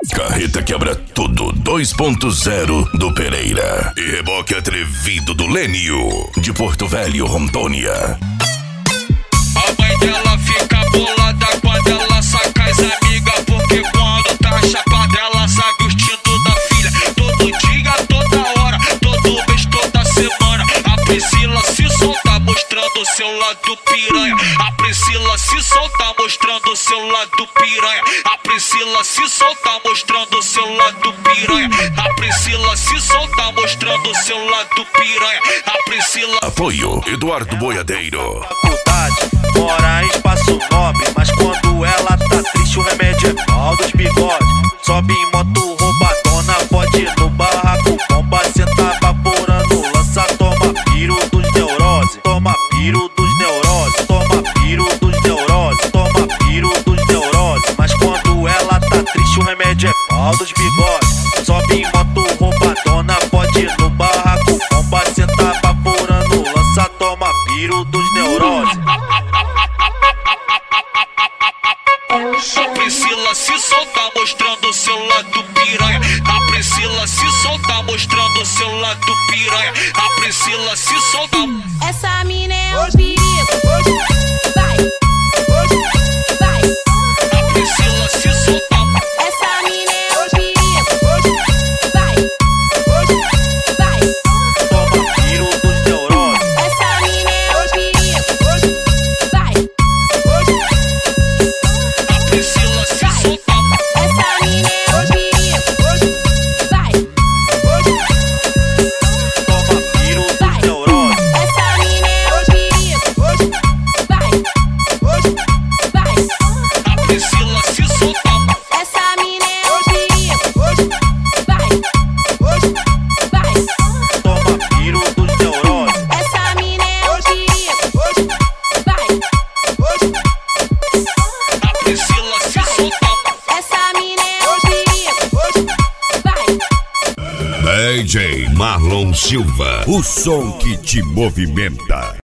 Carreta quebra tudo 2.0 do Pereira. E reboque atrevido do Lênio, de Porto Velho, Rondônia. A mãe dela fica bolada quando ela saca as amigas, porque quando tá chapada ela sabe o instinto da filha. Todo dia, toda hora, todo mês, toda semana. A Priscila se solta mostrando seu lado piranha. A Priscila se solta mostrando seu lado piranha. A Priscila se solta mostrando seu lado piranha. A Priscila se solta mostrando seu lado piranha. A Priscila. Apoio Eduardo Boiadeiro. Faculdade, mora em espaço nobre, mas quando ela tá triste o remédio é pau dos bigodes. Sobe em moto roubadona, pode ir no barraco, bomba, cê tá vaporando, lança, toma piro dos neurose, toma piro dos neurose, toma piro dos neurose, toma piro dos neurose. Mas quando ela tá triste o remédio é pau dos bigodes. Sobe em moto roubadona, pode ir no barraco, bomba, cê tá vaporando, lança, toma piro dos neurose. A Priscila se solta mostrando seu lado piranha. A Priscila se solta mostrando seu lado piranha. A Priscila se solta. Essa mina é um perigo. Vai, vai. A Priscila se solta. Essa mina é um perigo. Vai, vai. Toma piro dos neurose. Essa mina é um perigo. Vai, A Priscila se solta. essa mina é um perigo. Vai, Toma piro dos vai. neurose. Essa mina é um perigo. Vai, vai. A Priscila se solta. Essa mina é um perigo. Vai, vai. Toma piro dos neurose. Essa mina é um perigo. Vai, A Priscila se solta. essa mina é um perigo. Vai. DJ Marlon Silva, o som que te movimenta.